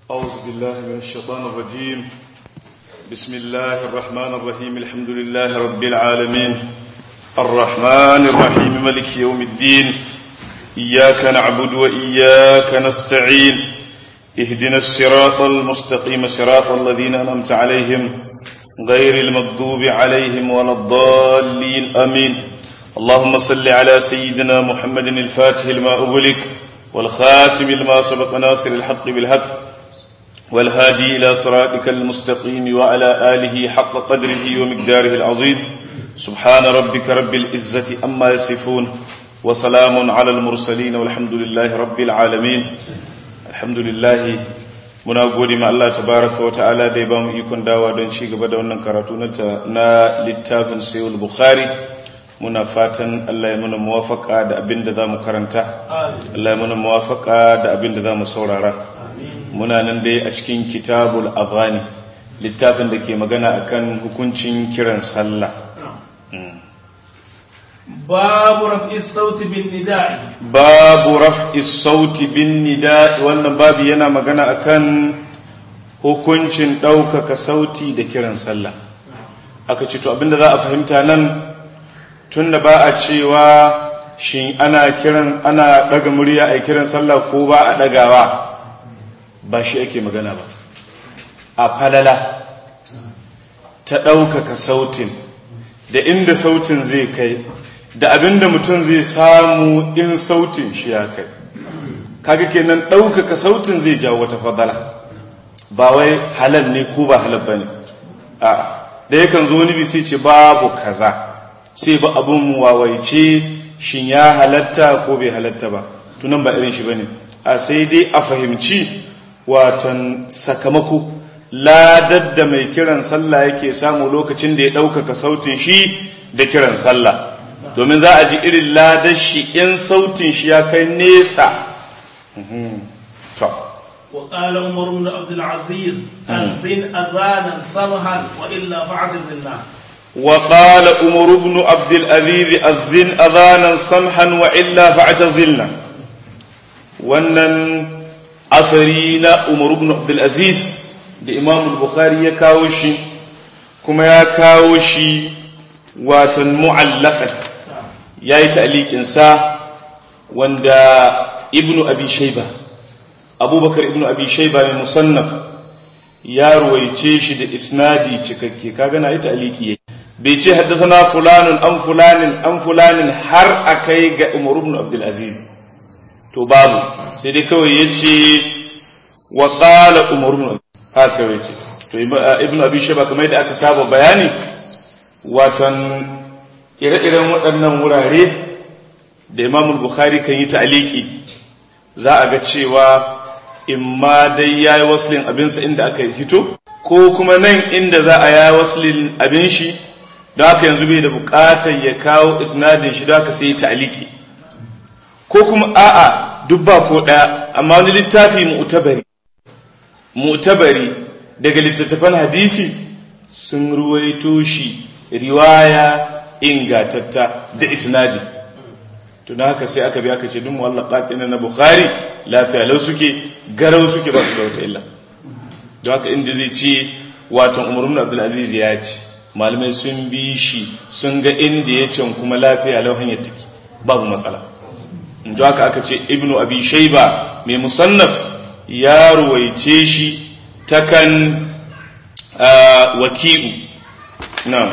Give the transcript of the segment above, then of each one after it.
أعوذ بالله من الشيطان الرجيم. بسم الله الرحمن الرحيم. الحمد لله رب العالمين الرحمن الرحيم مالك يوم الدين. إياك نعبد وإياك نستعين. اهدنا الصراط المستقيم صراط الذين أنعمت عليهم غير المغضوب عليهم ولا الضالين آمين. اللهم صل على سيدنا محمد الفاتح لما أغلق والخاتم لما سبق ناصر الحق بالحق والهادي إلى صراطك المستقيم وعلى آله حق قدره ومقداره العظيم. سبحان ربك رب العزة أما يصفون وسلام على المرسلين والحمد لله رب العالمين. الحمد لله muna gode ma Allah tabaraka wa ta'ala da ya ba mu ikon dawa don ci gaba da wannan karatu na littafin Sahih Bukhari. Muna fatan Allah ya mana muwafaqa da abin da zamu karanta, Allah ya mana muwafaqa da abin da zamu saurara. Muna nan dai a cikin Kitabul Adhan, littafin da ke magana akan hukuncin kiran sallah. Babu raf'is sauti bin nida'i. Babu raf'is sauti bin nida'i, wannan babu yana magana akan hukuncin ɗaukaka sauti da kiran sallah. Aka ce to abinda za a fahimta nan, tunda ba a cewa shin ana daga murya a kiran sallah ko ba a dagawa, ba shi ake magana ba. A falala ta ɗaukaka sautin da inda sautin zai kai da abinda mutum zai samu in sautin shi ya kai, kaga kenan ɗaukaka sautin zai jawo wata fadala, ba wai halal ne ko ba halal bane. A da yakan zo wani bi sai ce babu kaza, sai ba abun wawaice shin ya halatta ko bai halatta ba, tunan ba irin shi bane. A sai dai a fahimci watan sakamako ladar da mai kiran sallah yake samu lokacin da ya ɗaukaka sautin shi da kiran sallah, domin za a ji irin ladar shi in sautin shi ya kai nesa. وقال عمر بن عبد العزيز أذن أذانا سمحا وإلا فاعتزلنا. وقال عمر بن عبد العزيز أذن أذانا سمحا وإلا فاعتزلنا. wannan asari na Umar ibn Abdul Aziz da Imam Bukhari ya kawo shi, kuma ya kawo shi watan mu'allaqan, yayi ta'liqin sa, wanda Ibn Abi Shayba, Abubakar ibn Abi Shayba mai musannaf, ya ruwaice shi da isnadi cikakke. Kaga na yi ta'liqi, bai ce haddathana fulanun an fulanin har akai ga Umar ibn Abdul Aziz, to babu, sai dai kawai yace wa qala Umar ibn, haka yace. To Ibn Abi Shayba kamar da aka saba bayani, watan ire-iren waɗannan wurare da Imam Bukhari kan yi ta'liqi, za a ga cewa imma dai yayi waslin abinsa inda aka hito, ko kuma nan inda za a yayi waslin abin shi, don haka yanzu bai da bukatar ya kawo isnadin shi, don haka sai ta'liqi. Ko kuma a'a duk ba ko daya, amma wani littafi mu'tabari daga littattafan hadisi sun ruwaito shi riwaya ingatatta da isnadi, to don haka sai aka bi aka ce duk muwallaqat na Bukhari lafiya lau suke, garau suke, ba su da wata illa. Don haka inda zai ce watan Umar ibn Abdul Aziz ya ce, malamai sun bi shi sun ga inda ya can kuma lafiya lau hanyar take, babu matsala. Don haka aka ce Ibn Abi Shayba mai musannaf ya ruwaice shi takan Waki'u. Na'am,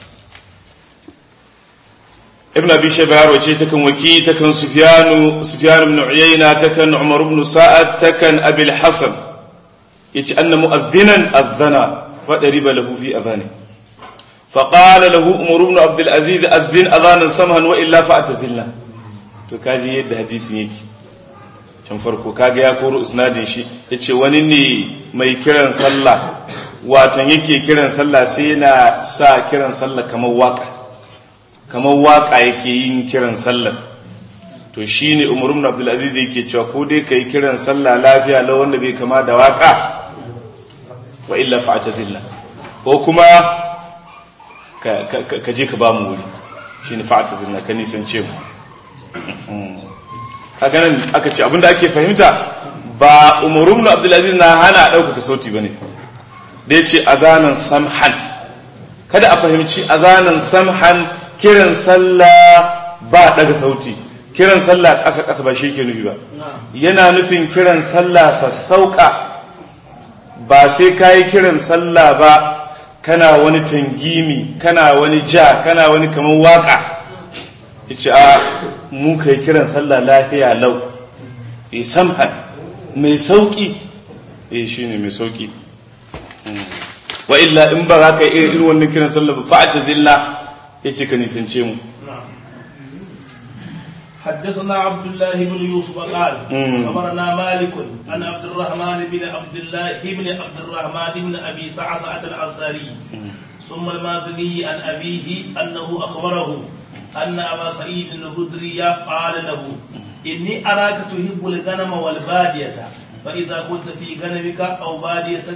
Ibn Abi Shayba ya ruwaice takan Waki, takan Sufyan ibn Uyayna, takan Umar ibn Sa'ad, takan Abi al-Hasan, yace anna mu'adhdhinan adhana fadariba lahu fi adhani faqala lahu Umar ibn Abdul Aziz azzin adhanan samhan wa illa fa'tazilna. To kaji yadda hadisin yake can farko, kaga ya koro isnadin shi, yace wani ne mai kiran sallah, watan yake kiran sallah sai yana sa kiran sallah kamar waka yake yin kiran sallah. To shine Umar ibn Abdul Aziz yake cewa ko dai kai kiran sallah lafiya la wanda bai kama da waka, wa illa fa'tazilna, ko kuma ka je ka ba mu wuri, shine fa'tazilna, ka nisance mu. Kaga nan aka ce abinda ake fahimta ba Umar ibn Abdul Aziz na hana ɗaukaka sauti bane da yace azanan samhan kada a fahimci azanan samhan kiran sallah ba daga sauti kiran sallah ƙasa ƙasa ba shi ke nufi ba yana nufin kiran sallah sassauka ba sai kayi kiran sallah ba kana wani tangimi kana wani ja kana wani kamar waka yace a mu kai kiran sallah lafiya lau samhan mai sauki shine mai sauki wa illa in ba za ka yi irin wannan kiran sallah ba fa'tazilna yace ka nisance mu حدثنا عبد الله بن يوسف قال خبرنا مالك عن عبد الرحمن بن عبد الله بن عبد الرحمن بن ابي سعسعة الانصاري ثم المازني عن ابيه انه اخبره ان ابا سعيد الخدري قال له اني اراك تحب الغنم والباديه فاذا كنت في غنمك او باديتك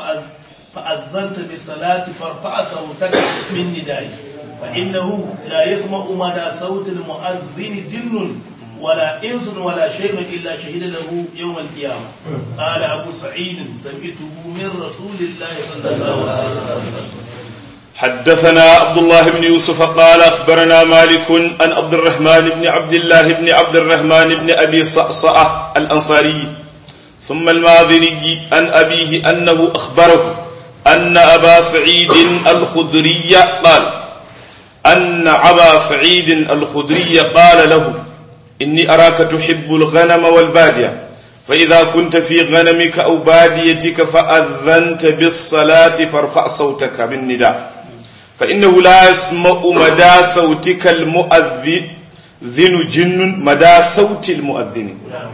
فاذنت بالصلاه فارفع صوتك بالنداء فإنه لا يسمع مدى صوت المؤذن جن ولا إنس ولا شيء إلا شهد له يوم القيامة. قال أبو سعيد سمعته من رسول الله صلى الله عليه وسلم. حدثنا عبد الله بن يوسف قال أخبرنا مالك عن عبد الرحمن بن عبد الله بن عبد الرحمن بن أبي صعصعة الأنصاري ثم الماذني عن أبيه أنه أخبره أن أبا سعيد الخدري قال أن أبا سعيد الخدري قال له إني أراك تحب الغنم والبادية فإذا كنت في غنمك أو باديتك فأذنت بالصلاة فارفع صوتك بالنداء فإنه لا يسمع مدى صوتك المؤذن جن مدى صوت المؤذن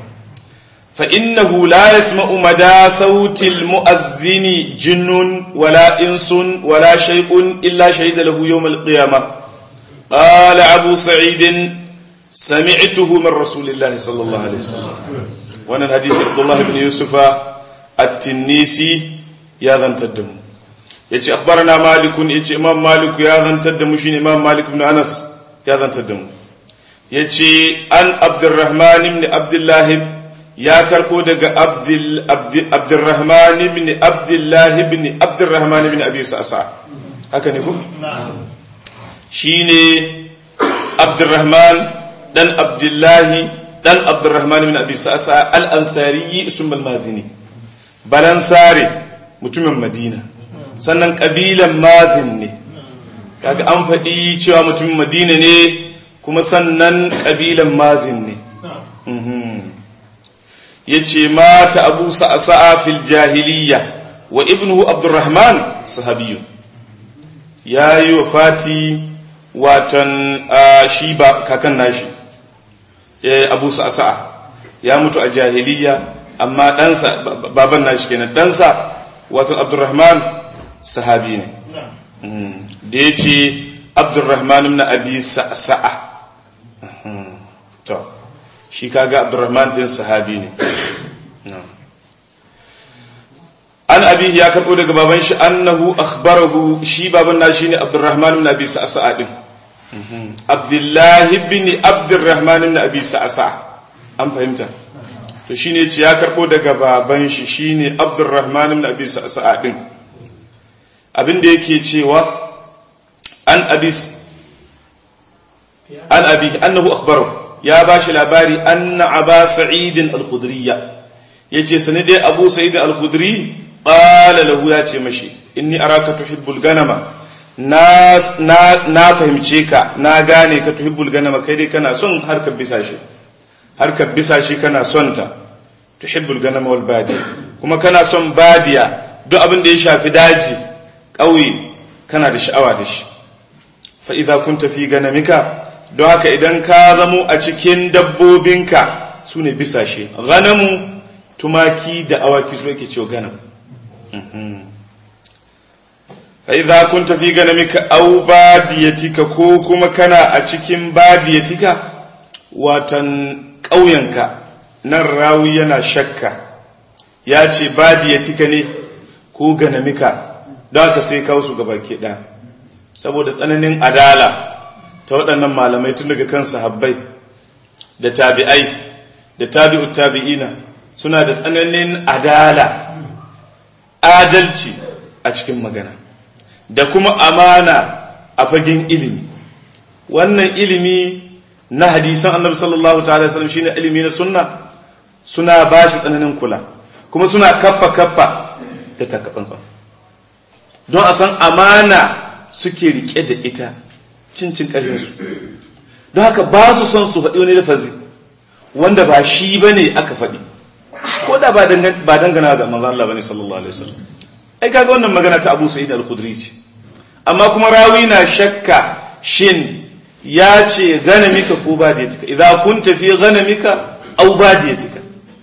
فإنه لا يسمع مدى صوت المؤذن جن ولا إنس ولا شيء إلا شهد له يوم القيامة. قال أبو سعيد سمعته من رسول الله صلى الله عليه وسلم. وانا الحديث عبد الله بن يوسف التنيسي يا ذن تدم يجي أخبرنا مالك يجي إمام مالك يا ذن تدم شين إمام مالك بن أنس يا ذن تدم يجي أن عبد الرحمن بن عبد الله ya karko daga Abdurrahman ibn Abdullah ibn Abdurrahman ibn Abi Sa'sa haka ne ko shine Abdurrahman dan Abdullah dan Abdurrahman ibn Abi Sa'sa al-Ansari ismul Mazini balansare mutumin Madina sannan kabilan Mazin ne kaga an faɗi cewa mutumin Madina ne kuma sannan kabilan Mazin ne yace mata Abu Sa'sa fil jahiliyya wa ibnuhu Abdurrahman sahabiyun yayi wafati watan shi ba kakan nashi Abu Sa'sa ya mutu a jahiliyya amma ɗansa baban nashi kenan ɗansa watan Abdurrahman sahabi ne da yace Abdurrahman ibn Abi Sa'sa to shi kaga Abdurrahman din sahabi ne an abihi ya karbo daga baban shi annahu akhbarahu shi baban na shine Abdurrahman ibn Abi Sa'sa din Abdullah ibn Abdurrahman ibn Abi Sa'sa an fahimta to shine yace ya karbo daga baban shi shine Abdurrahman ibn Abi Sa'sa din abinda yake cewa an abi annahu akhbarahu ya ba shi labari anna Aba Sa'id al-Khudriyya yace sani dai Abu Sa'id al-Khudri qala lahu yace mashi inni araka tuhibbul ganama na fahimce ka na gane ka tuhibbul ganama kai dai kana son harkar bisa shi kana son ta tuhibbul ganama wal badiya kuma kana son badiya duk abin da ya shafi daji ƙauye kana da sha'awa da shi fa idza kunta fi ganamika don haka idan ka zamo a cikin dabbobinka su ne bisashe ganamu tumaki da awaki su yake cewa ganam idza kunta fi ganamika aw badiyatika ko kuma kana a cikin badiyatika watan ƙauyenka nan rawi yana shakka ya ce badiyatika ne ko ganamika don haka sai kawo su gaba ke ɗaya saboda tsananin adala ta waɗannan malamai tun daga kan sahabbai da tabi'ai da tabi'ut tabi'ina suna da tsananin adalci a cikin magana da kuma amana a fagen ilimi. Wannan ilimi na hadisan annabi sallallahu ta'ala wasallam shine ilimi na sunna, suna bashi tsananin kula kuma suna kaffa da takatsantsan don a san amana suke rike da ita cincin ƙarfinsu. Don haka ba su son su faɗi wani lafazi wanda ba shi bane aka faɗi, ko da ba dangana ga manzon Allah bane sallallahu alaihi wasallam. Ai kaga wannan magana ta Abu Sa'id al-Khudri ce, amma kuma rawi na shakka shin ya ce ganamika ko badiyatika, idza kunta fi ganamika aw badiyatika.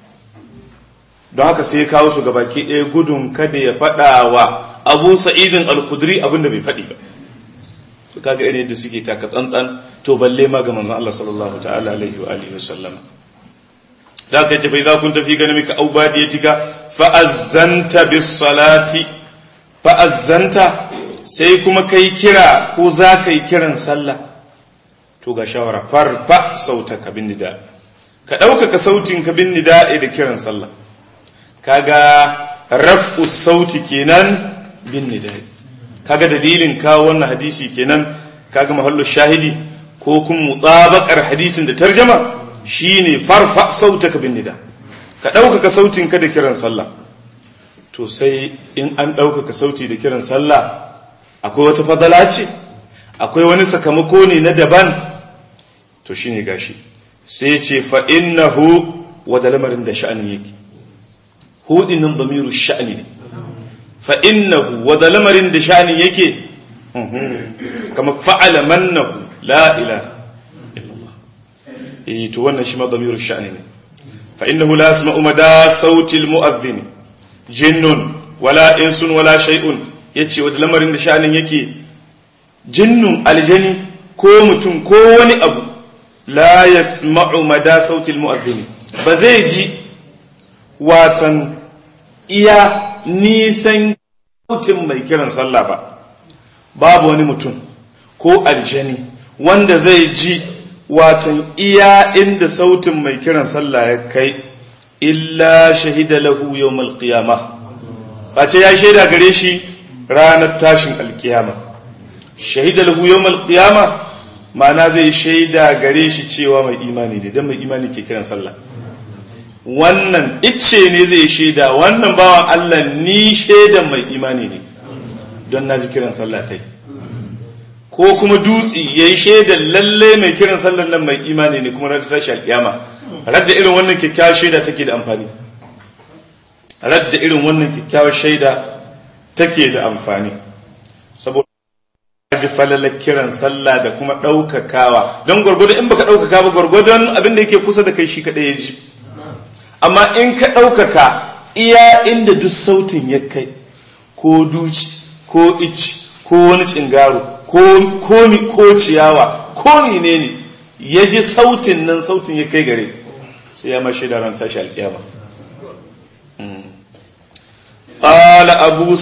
Don haka sai ya kawo su gabaki ɗaya gudun kada ya faɗa wa Abu Sa'id al-Khudri abinda bai faɗi ba. To kaga irin yadda suke taka tsantsan, to balle ma ga manzon Allah sallallahu ta'ala alaihi wa alihi wasallam. Da ka ce fa idza kunta fi ganamika aw badiyatika fa azzanta bis salati, fa azzanta sai kuma kai kira ko za ka yi kiran sallah, to ga shawara, farfa sautaka bin nida, ka ɗaukaka sautin ka bin nida da kiran sallah. Kaga raf'u sauti kenan bin nida, kaga dalilin kawo wannan hadisi kenan, kaga mahallu shahidi ko kun mutabaqar hadisin da tarjama shine farfa sautaka bin nida, ka ɗaukaka sautin ka da kiran sallah. To sai in an ɗaukaka sauti da kiran sallah akwai wata fadala ce, akwai wani sakamako ne na daban, to shine gashi sai ce fa innahu wa da lamarin da sha'anin yake, hudinin damiru sha'ani ne, fa innahu wa da lamarin da sha'anin yake kama fa'ala mannahu la ilaha illallah. To wannan shi ma damiru sha'ani ne. Fa innahu la yasma'u mada sautil mu'adhdhin jinnun wala insun wala shay'un, yace wa da lamarin da sha'anin yake, jinnun aljani ko mutum ko wani abu la yasma'u mada sautil mu'adhdhin, ba zai ji watan iya nisan sautin mai kiran sallah ba. Babu wani mutum ko aljani wanda zai ji watan iya inda sautin mai kiran sallah ya kai, illa shahida lahu yawmal qiyamah, ba ce ya shaida gare shi ranar tashin alkiyama. Shahida lahu yawmal qiyamah ma'ana zai shaida gare shi cewa mai imani ne, don mai imani ke kiran sallah. Wannan icce ne zai shaida, wannan bawan Allah ni shaidan mai imani ne don na ji kiran sallah tai. Ko kuma dutse ya yi shaidan lalle mai kiran sallah nan mai imani ne, kuma radda sashi alƙiyama. Radda irin wannan kyakkyawar shaida take da amfani, radda irin wannan kyakkyawar shaida take da amfani, saboda ji falalar kiran sallah da kuma ɗaukakawa. Don gwargwado in baka ɗaukaka ba, gwargwadon abin da yake kusa da kai shi kaɗai ya ji. Amma in ka ɗaukaka iya inda duk sautin ya kai, ko duci ko ici ko wani cingaro ko ciyawa ko ne ya ji sautin nan, sautin ya kai gare, sai ya mashi da ran tashi alƙiyama. Qala Abu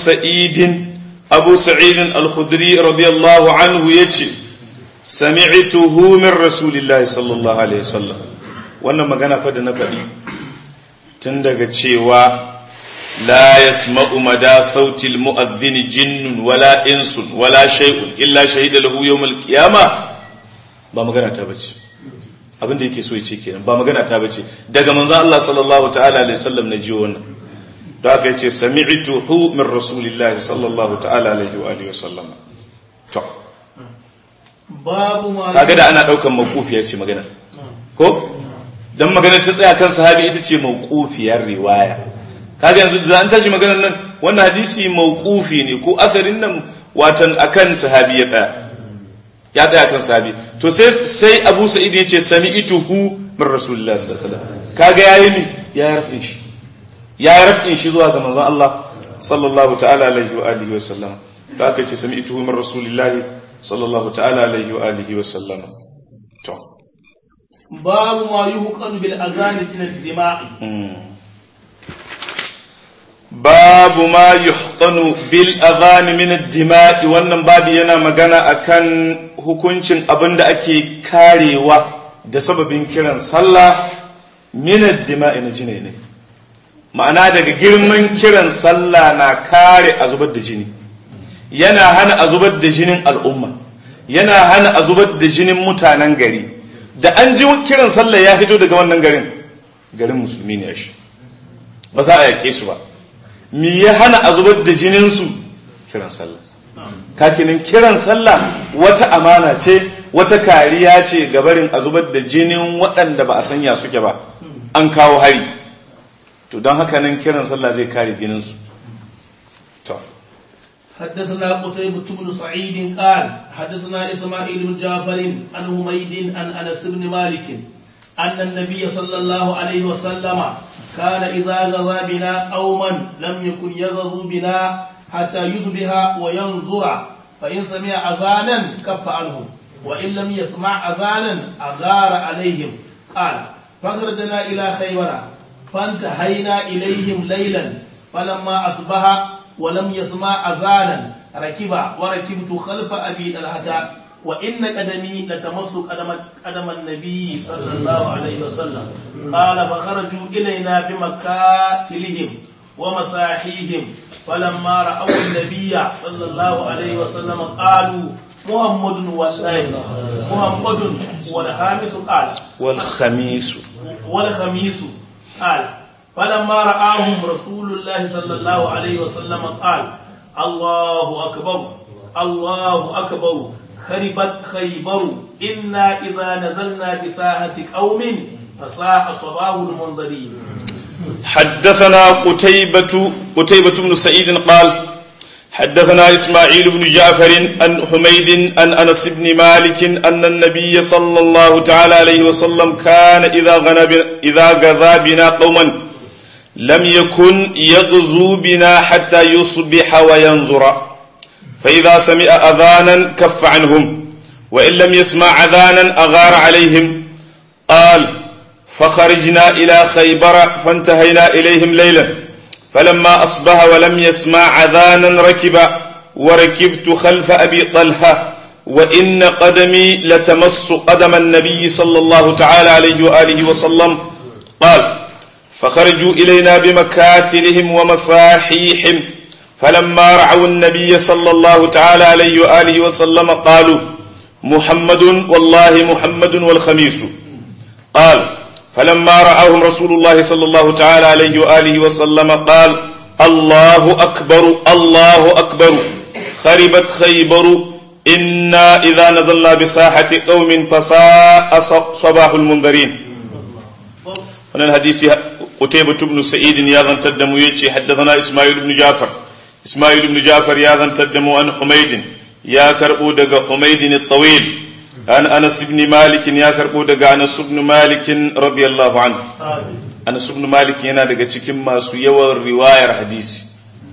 Sa'id al-Khudri radiyallahu anhu yace, sami'tuhu min Rasulillahi sallallahu alaihi wasallam. Wannan magana fa da na faɗi tun daga cewa la yasma'u mada sautil mu'adhdhin jinnun wala insun wala shay'un illa shahida lahu yawmal qiyamah, ba magana ta bace. Abin da yake so ya ce kenan, ba magana ta bace, daga manzon Allah sallallahu ta'ala alaihi wasallam na ji wannan. Da aka yace sami'tuhu min Rasulillahi sallallahu ta'ala alaihi wa alihi wasallam. To babu ma kaga da ana daukan mawqufiyar ce magana ko dan magana ta tsaya kan sahabi ita ce mawqufiyar riwaya. Kaga yanzu da an tashi maganar nan, wannan hadisi mawqufi ne ko asarin nan watan akan sahabi ya tsaya kan sahabi. To sai Abu Sa'id yace sami'tuhu min Rasulillahi sallallahu alaihi wasallam. Kaga yayi mi ya rafin shi zuwa ga manzon Allah sallallahu ta'ala alaihi wa alihi wa sallam. Da aka ce sami'tuhu min Rasulillahi sallallahu ta'ala alaihi wa alihi wa sallam. To babu ma yuhqanu bil azan min ad-dima'i. Babu ma yuhqanu bil adhan min ad-dima'i, wannan babu yana magana akan hukuncin abinda ake karewa da sababin kiran sallah min ad-dima'i na jine ne. ma'ana daga girman kiran sallah na kare a zubar da jini, yana hana a zubar da jinin al'umma, yana hana a zubar da jinin mutanen gari. Da an ji kiran sallah ya fito daga wannan garin musulmi ne shi, ba za a yake su ba. Me ya hana a zubar da jininsu? Kiran sallah. Kakinin kiran sallah wata amana ce, wata kariya ce gabarin a zubar da jinin waɗanda ba a sanya suke ba, an kawo hari. To don haka nan kiran sallah zai kare jininsu. حدثنا قتيبة بن سعيد قال حدثنا إسماعيل بن جعفر عن حميد عن أنس بن مالك أن النبي صلى الله عليه وسلم كان إذا غزا بنا قوما لم يكن يغزو بنا حتى يصبح وينظر فإن سمع أذانا كف عنهم وإن لم يسمع أذانا أغار عليهم قال فخرجنا إلى خيبر فانتهينا إليهم ليلا فلما أصبح ولم يسمع أذانا ركب وركبت خلف أبي طلحة وإن قدمي لتمس قدم النبي صلى الله عليه وسلم قال فخرجوا إلينا بمكاتلهم ومساحيهم فلما رأوا النبي صلى الله عليه وسلم قالوا محمد والخامس قال والخميس قال فلما رآهم رسول الله صلى الله عليه وسلم قال الله أكبر الله أكبر خربت خيبر إنا إذا نزلنا بساحة قوم فساء صباح المنذرين. حدثنا قتيبة بن سعيد قال حدثنا إسماعيل بن جعفر عن حميد عن أنس بن مالك أن النبي صلى الله تعالى عليه وسلم كان إذا غزا بنا قوما لم يكن يغزو بنا حتى يصبح وينظر فإذا سمع أذانا كف عنهم وإن لم يسمع أذانا أغار عليهم قال فخرجنا إلى خيبر فانتهينا إليهم ليلا فلما أصبح ولم يسمع أذانا ركب وركبت خلف أبي طلحة وإن قدمي لتمس قدم النبي صلى الله تعالى عليه وآله وسلم قال فخرجوا إلينا بمكاتلهم ومصاحيحهم فلما رعوا النبي صلى الله تعالى عليه وآله وسلم قالوا محمد والله محمد والخميس قال فلما رآهم رسول الله صلى الله تعالى عليه وآله وسلم قال الله أكبر الله أكبر خربت خيبر إنا إذا نزلنا بساحة قوم فساء صباح المنذرين. هنا الحديث قتيبة بن سعيد يا ذن تدم يجي حدثنا إسماعيل بن جعفر يا ذن تدم عن حميد يا كربو دغ حميد الطويل عن أنس بن مالك يا كربو دغ أنس بن مالك رضي الله عنه. أنس بن مالك yana daga cikin masu yawan riwayar hadisi.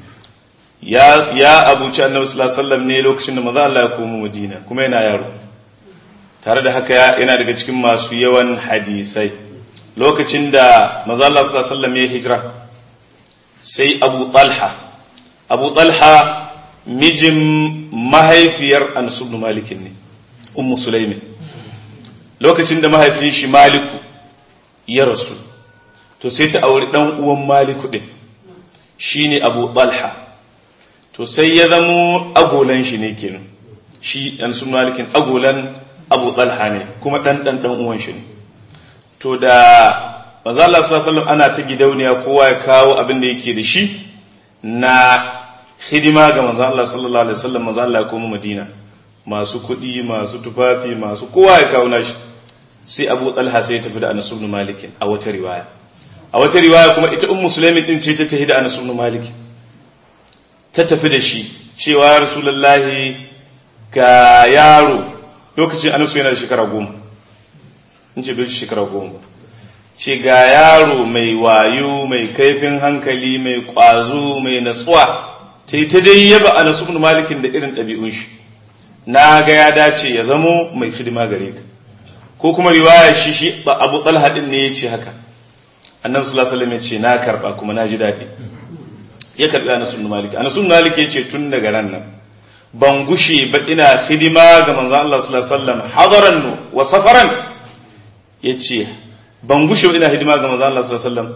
Ya abuci Annabi sallallahu alaihi wasallam ne lokacin da manzo Allah ya koma Madina kuma yana yaro. Tare da haka yana daga cikin masu yawan hadisai. Lokacin da manzo Allah sallallahu alaihi wasallam ya hijira sai Abu Talha mijin mahaifiyar Anas ibn Malik ne Ummu Sulaimin. Lokacin da mahaifin shi Maliku ya rasu to sai ta auri dan uwan Maliku din shine Abu Talha to sai ya zamo agolan shi ne kenan shi Anas ibn Malik agolan Abu Talha ne kuma dan uwan shi ne. To da manzo Allah sallallahu alaihi wasallam ana ta gidauniya kowa ya kawo abin da yake da shi na hidima ga manzo Allah sallallahu alaihi wasallam. Manzo Allah ya koma Madina, masu kuɗi, masu tufafi, masu kowa ya kawo nashi. Sai Abu Talha sai ya tafi da Anas ibn Malik a wata riwaya. A wata riwaya kuma ita Ummu Sulaimin din ce ta tafi da Anas ibn Malik. Ta tafi da shi cewa ya Rasulullahi ga yaro lokacin Anas yana da shekara 10. In ce bai shekara 10 ce ga yaro mai wayo mai kaifin hankali mai kwazo mai natsuwa ta dai yaba Anas ibn Malik da irin ɗabi'un shi na ga ya dace ya zamo mai hidima gare ka. Ko kuma riwaya shi Abu Talha din ne yace haka Annabi sallallahu alaihi wasallam yace na karba kuma na ji dadi ya karbi Anas ibn Malik. Anas ibn Malik yace tun daga ran nan ban gushe ba ina hidima ga manzon Allah sallallahu alaihi wasallam hadaran wa safaran. Ya ce ban gushe ina hidima ga manzon Allah sallallahu alaihi wasallam a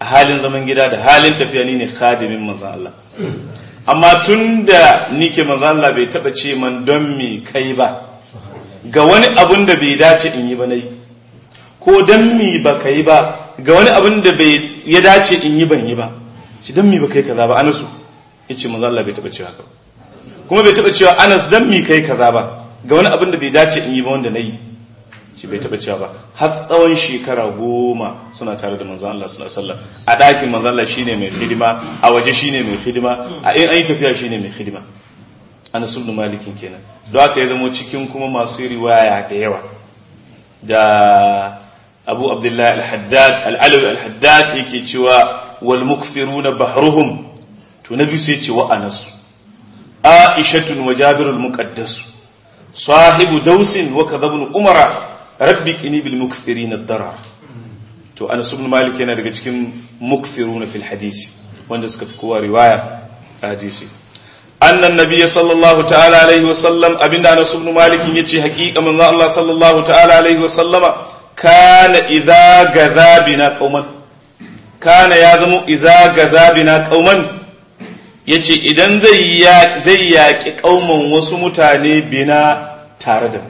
a halin zaman gida da halin tafiya ni ne khadimin manzon Allah amma tunda nike manzon Allah bai taba ce man don me kai ba ga wani abun da bai dace in yi ba nayi ko don me ba kai ba ga wani abun da bai ya dace in yi ban yi ba shi don me ba kai kaza ba Anasu yace manzon Allah bai taba cewa haka kuma bai taba cewa Anas don me kai kaza ba ga wani abun da bai dace in yi ba wanda nayi shi bai taba cewa ba har tsawon shekara 10 suna tare da manzon Allah sallallahu alaihi wasallam a dakin manzon Allah shine mai hidima a waje shine mai hidima a in an yi tafiya shine mai hidima Anas ibn Malik kenan don haka ya zama cikin kuma masu riwaya da yawa da Abu Abdullah al-Haddad al-Alawi al-Haddad yake cewa wal mukthiruna bahruhum to nabi sai ce wa Anas Aishatun wa Jabirul Muqaddas sahibu dausin wa kadhabun umara rabbi qini bil mukthirin ad-darar to Anas ibn Malik yana daga cikin mukthiruna fil hadisi wanda suka fi kowa riwaya a hadisi annan nabiy sallallahu ta'ala alaihi wa sallam abinda Anas ibn Malik yace haƙiƙa manzo Allah sallallahu ta'ala alaihi wa sallama kana idza gaza bina qauman kana ya zama idza gaza bina qauman yace idan zai yaki kauman wasu mutane bina tare da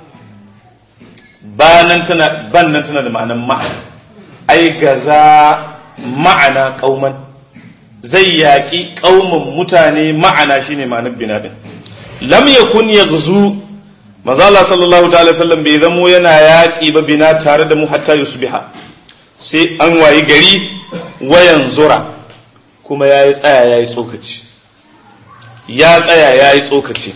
bannan tana da ma'anan ma'ana ai gaza ma'ana kauman zai yaki kauman mutane ma'ana shine ma'anar bina din lam yakun yaghzu manzo Allah sallallahu ta'ala sallam bai zamo yana yaki ba bina tare da mu hatta yusbiha sai an wayi gari wayan zura kuma yayi tsaya yayi tsokaci ya tsaya yayi tsokaci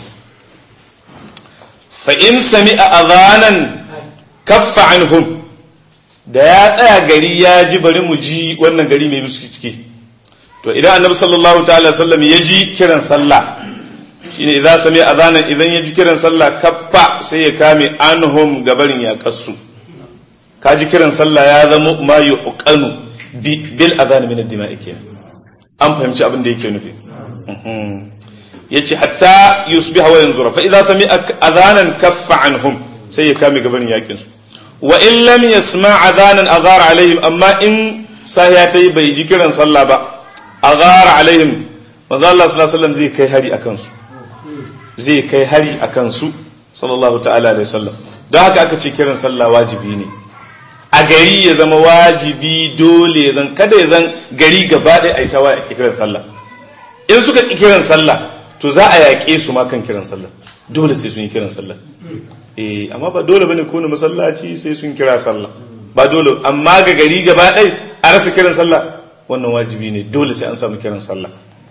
fa in sami'a adhanan kaffa anhum da ya tsaya gari ya ji bari mu ji wannan gari mai musu ciki to idan annabi sallallahu ta'ala sallam ya ji kiran sallah shine idan sami adhanan idan ya ji kiran sallah kaffa sai ya kame anhum gabarin ya kassu ka ji kiran sallah ya zama ma yuqanu bil adhan min ad-dima'i kenan an fahimci abin da yake nufi yace hatta yusbiha wa yanzura fa idan sami adhanan kaffa anhum sai ya kame gabarin yakin su wa in lam yasma' adhanan aghara alaihim amma in sahiya tayi bai ji kiran sallah ba aghara alaihim manzo Allah sallallahu alaihi wasallam zai kai hari akan su sallallahu ta'ala alaihi wasallam don haka aka ce kiran sallah wajibi ne a gari ya zama wajibi dole zan kada ya zan gari gaba ɗaya ai ta waya kiran sallah in suka kiran sallah to za a yaƙe su ma kan kiran sallah dole sai sun yi kiran sallah amma ba dole bane ko na masallaci sai sun kira sallah ba dole amma ga gari gaba ɗaya a rasa kiran sallah wannan wajibi ne dole sai an samu kiran sallah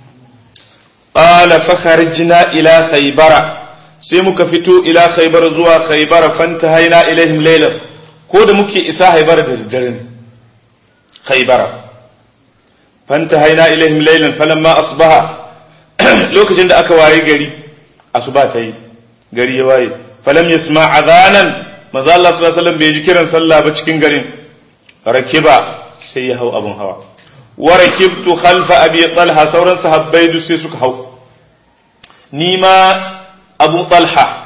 qala fa kharajna ila khaybara sai muka fito ila khaybara zuwa khaybara fantahaina ilaihim laylan ko da muke isa khaybara da dare ne khaybara fantahaina ilaihim laylan falamma asbaha lokacin da aka waye gari asuba ta yi gari ya waye falam yasma adhanan manzo Allah sallallahu alaihi wasallam bai ji kiran sallah ba cikin garin rakiba sai ya hau abun hawa wa rakibtu khalfa abi talha sauran sahabbai duk sai suka hau ni ma abu talha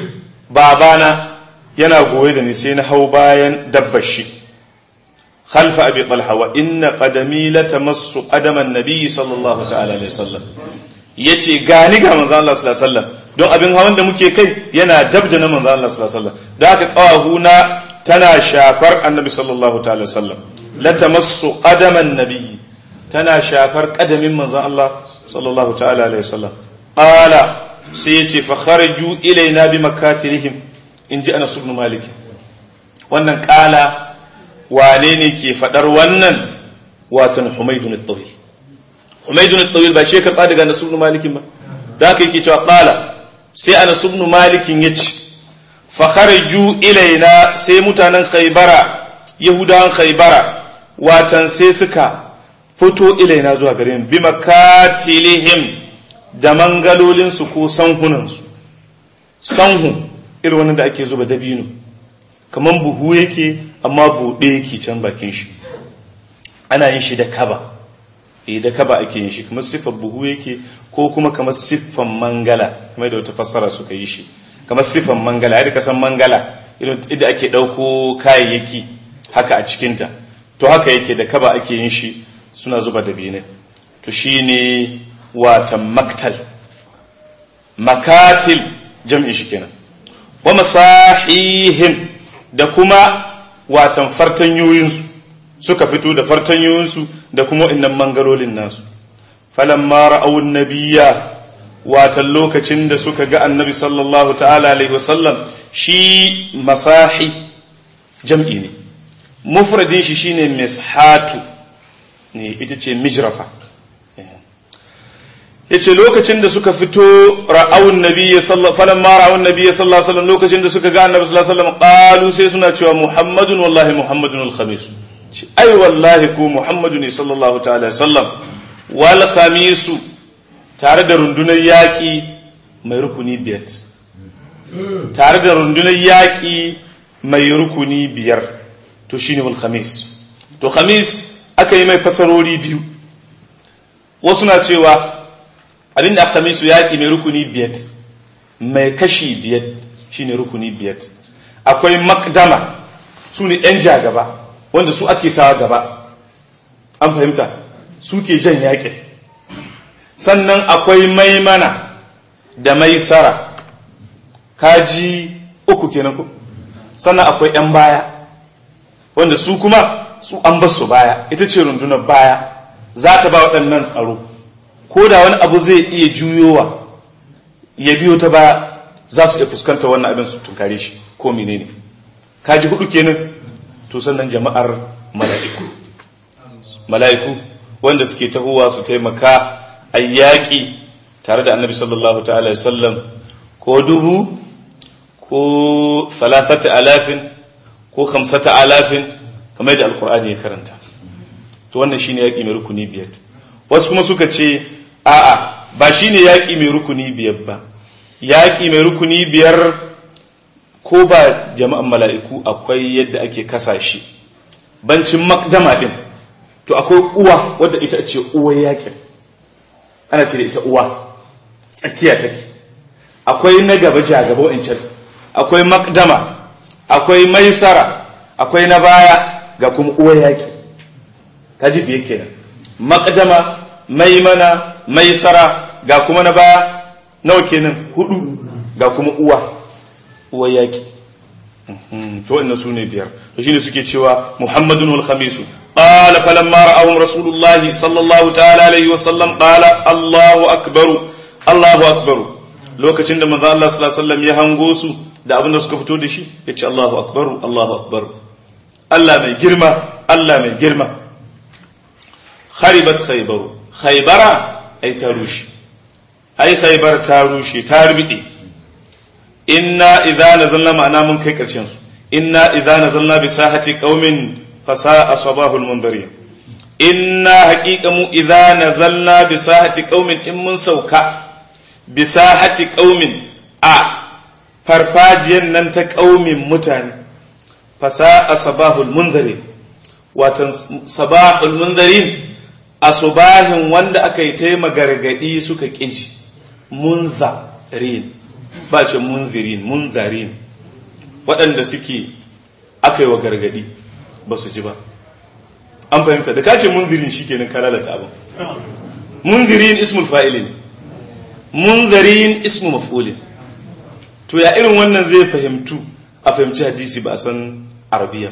babana yana goye da ni sai na hau bayan dabbar shi khalfa abi talha wa inna qadami la tamassu qadama an-nabi sallallahu ta'ala alaihi wasallam yace gani ga manzo Allah sallallahu alaihi wasallam don abin hawan da muke kai yana dabda na manzo Allah sallallahu alaihi wasallam da aka kawahuna tana shafar annabi sallallahu ta'ala alaihi wasallam la tamassu qadama an-nabi tana shafar kadamin manzo Allah sallallahu ta'ala alaihi wasallam qala sai yace fa kharaju ilaina bi makatilihim inji Anas ibn Malik wannan qala wane ne ke fadar wannan watan Humaydun at-Tawil Humaydun at-Tawil ba shi ka daga Anas ibn Malik ba da kai yake cewa qala sai Anas ibn Malik yace fa kharaju ilaina sai mutanen Khaybara Yahudawan Khaybara watan sai suka fito ilaina zuwa gare mu bi makatilihim da mangalolinsu ko sanhunansu sanhu irin wannan da ake zuba dabino kaman buhu yake amma buɗe yake can bakin shi ana yin shi da kaba da kaba ake yin shi kamar siffar buhu yake ko kuma kamar siffan mangala kamar da wata fassara suka yi shi kamar siffan mangala yadda kasan mangala idan ake ɗauko kayayyaki haka a cikinta to haka yake da kaba ake yin shi suna zuba dabinai to shine watan maktal makatil jam'in shi kenan wa masahihim da kuma watan fartanyoyinsu suka fito da fartanyoyinsu da kuma innan mangalolin nasu falamma ra'aw an-nabiyya watan lokacin da suka ga annabi sallallahu ta'ala alaihi wasallam shi masahi jam'i ne mufradin shi shine mishatu ne ita ce mijrafa yace lokacin da suka fito ra'awun nabiyyi sallallahu falamma ra'awun nabiyyi sallallahu alaihi wasallam lokacin da suka ga annabi sallallahu alaihi wasallam qalu sai suna cewa muhammadun wallahi muhammadun al-khamis ai wallahi ku muhammadu ne sallallahu ta'ala alaihi wasallam wal khamis tare da rundunar yaki mai rukuni biyar tare da rundunar yaki mai rukuni biyar to shine wal khamis to khamis aka yi mai fasarori biyu wasu na cewa abinda aka misu yaƙi mai rukuni biyat mai kashi biyat shine rukuni biyat akwai makdama su ne ɗan jagaba wanda su ake sawa gaba an fahimta su ke jan yaƙi sannan akwai maimana da maisara kaji uku kenan ku sannan akwai ‘yan baya wanda su kuma su an basu baya ita ce rundunar baya za ta ba waɗannan tsaro ko da wani abu zai iya juyowa ya biyo ta baya za su iya fuskanta wannan abin su tunkare shi ko menene kaji hudu kenan to sannan jama'ar mala'iku wanda suke tahowa su taimaka ayyaki tare da annabi sallallahu ta'ala alaihi wasallam ko 1000 ko 3000 ko 5000 kamar da alkur'ani ya karanta to wannan shine yaki mai rukuni biyar wasu kuma suka ce a'a ba shine yaki mai rukuni biyar ba yaki mai rukuni biyar ko ba jama'an mala'iku akwai yadda ake kasa shi bancin makdama din to akwai uwa wadda ita ce uwar yakin ana ce da ita uwa tsakiya take akwai na gaba jagaba wancan akwai makdama akwai maisara akwai na baya ga kuma uwar yaki kaji biye kenan makdama maimana maisara ga kuma na baya nawa kenan 4 ga kuma uwar yaki to inna sune biyar to shine suke cewa muhammadun wal khamisu qala falamma ra'ahum rasulullahi sallallahu ta'ala alaihi wa sallam qala allahu akbar lokacin da manzo Allah sallallahu alaihi wasallam ya hango su da abin da suka fito da shi yace allahu akbar Allah mai girma kharibat khaybara ay tarushi ay khaybar tarushi tarbide inna idza nazalna ma'ana mun kai karshen su inna idza nazalna bi sahati qaumin fasa'a sabahul mundirin inna haqiqamu idza nazalna bi sahati qaumin in mun sauka bi sahati qaumin a farfajiyan nan ta qaumin mutane fasa'a sabahul mundirin watan sabahul mundirin asubahin wanda aka yi taima gargadi suka kiji munzarin ba ce munzarin waɗanda suke aka yi wa gargadi ba su ji ba an fahimta da kace munzirin shi kenan ka lalata abin munzirin ismul fa'ilin munzarin ismu maf'ulin to ya irin wannan zai a fahimci hadisi ba a san arabiya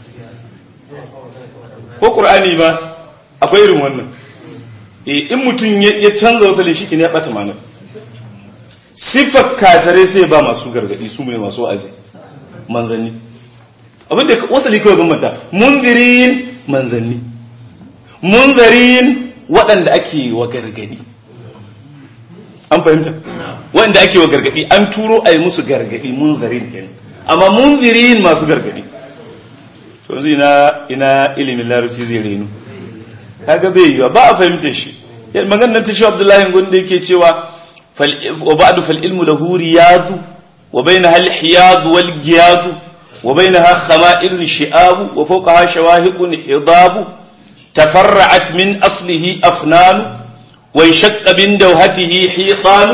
ko qur'ani ma akwai irin wannan in mutum ya canza wasali shi kenan ya bata ma'anar sifar kafirai sai ba masu gargadi su mai masu wa'azi manzanni abinda wasali kawai bambanta munzirin manzanni munzarin waɗanda ake wa gargadi an fahimta waɗanda ake wa gargadi an turo a yi musu gargadi munzarin kenan amma munzirin masu gargadi to yanzu ina ilimin larabci zai renu kaga bai yiwa ba a fahimta shi maganar ta shi abdullahi gunda yake cewa وبعد فالعلم له رياض وبينها الحياض والجياض وبينها خمائل شئاب وفوقها شواهق حضاب تفرعت من أصله أفنان وانشق من دوهته حيطان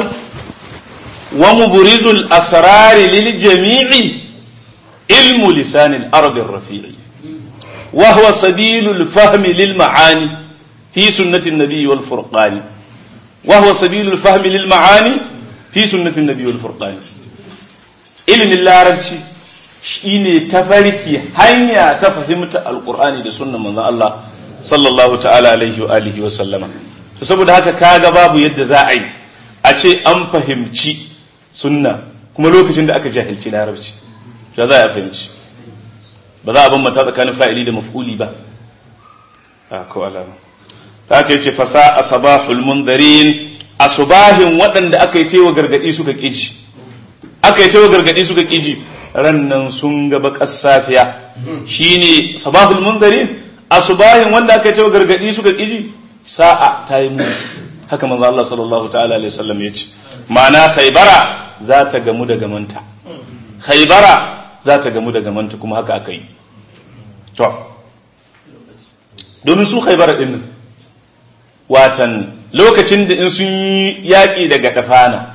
ومبرز الأسرار للجميع علم لسان الأرض الرفيع وهو سبيل الفهم للمعاني fi sunnati an-nabi wal furqani wa huwa sabilul fahmi lil ma'ani fi sunnati an-nabi wal furqani ilmin larabci shine tafarki hanya ta fahimta alqur'ani da sunnan manzon Allah sallallahu ta'ala alaihi wa alihi wa sallama. To saboda haka kaga babu yadda za a yi a ce an fahimci sunna kuma lokacin da aka jahilci larabci ya za a fahimci, ba za a bambanta tsakanin fa'ili da maf'uli ba ko alama. Haka yace fasa asbahul mundarin, asbahin waɗanda aka yi tewa gargadi suka kiji, aka yi tewa gargadi suka kiji rannan sun ga bakar safiya shine sabahul mundarin, asbahin wanda aka yi tewa gargadi suka kiji sa'a ta yi mu. Haka manzo Allah sallallahu ta'ala alaihi wasallam yace ma'ana Khaybara za ta gamu da gamanta, Khaybara za ta gamu da gamanta, kuma haka aka yi. To domin su Khaybara din watan lokacin da in sun yi yaƙi da Gadafana,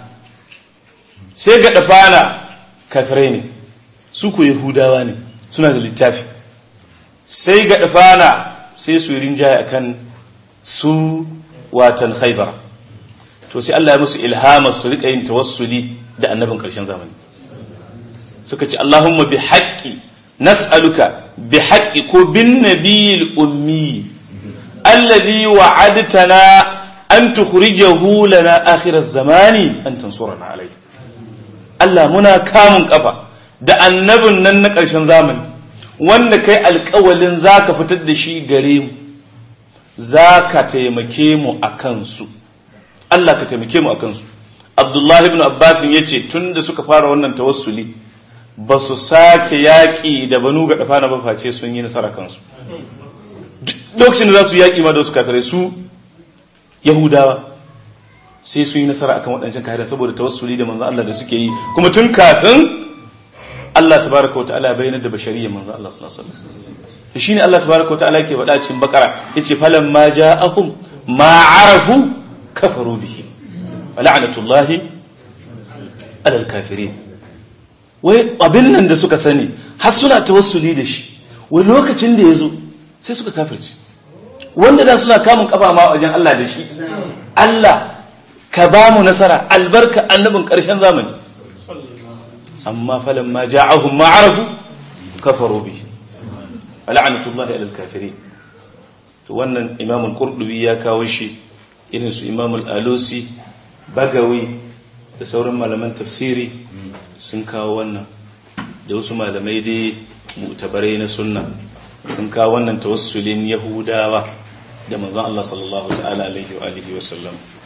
sai Gadafana kafirai ne, su ko Yahudawa ne, suna da littafi, sai Gadafana sai su rinjaye akan su watan Khaybara. To sai Allah ya musu ilhama su rika yin tawassuli da annabin ƙarshen zamani, suka ce Allahumma bi haqqi nas'aluka bi haqqi ko bin nabiyil ummi alladhi wa'adtana an tukhrijahu lana akhir az-zamani an tansurana alayhi. Allah muna kamun kafa da annabin nan na ƙarshen zamani wanda kai alƙawalin zaka fitar da shi gare mu, zaka taimake mu akan su. Allah ka taimake mu akan su. Abdullah ibn Abbas yace tunda suka fara wannan tawassuli ba su sake yaƙi da Banu Gadafana ba face sun yi nasara kansu. Lokacin da za su yaƙi ma da su kafirai su Yahudawa sai sun yi nasara akan waɗancan kafirai saboda tawassuli da manzon Allah da suke yi, kuma tun kafin Allah tabaraka wa ta'ala bayyana da bashariyyar manzon Allah sallallahu alaihi wasallam. Shine Allah tabaraka wa ta'ala yake faɗa cikin Baqara yace falamma ja'ahum ma arafu kafaru bihi fala'natullahi alal kafirin. Wai abin nan da suka sani har suna tawassuli da shi, wai lokacin da ya zo sai suka kafirce, wanda da suna kamun kafa ma wajen Allah da shi. Allah ka ba mu nasara albarka annabin ƙarshen zamani, amma falamma ja'ahum ma arafu kafaru bihi fala'natullahi alal kafirin. To wannan Imam al-Qurtubi ya kawo shi, irin su Imam al-Alusi, Bagawi da sauran malaman tafsiri sun kawo wannan, da wasu malamai dai mu'tabarai na sunna sun kawo wannan tawassulin Yahudawa da manzon Allah sallallahu ta'ala alaihi wa alihi wa sallam.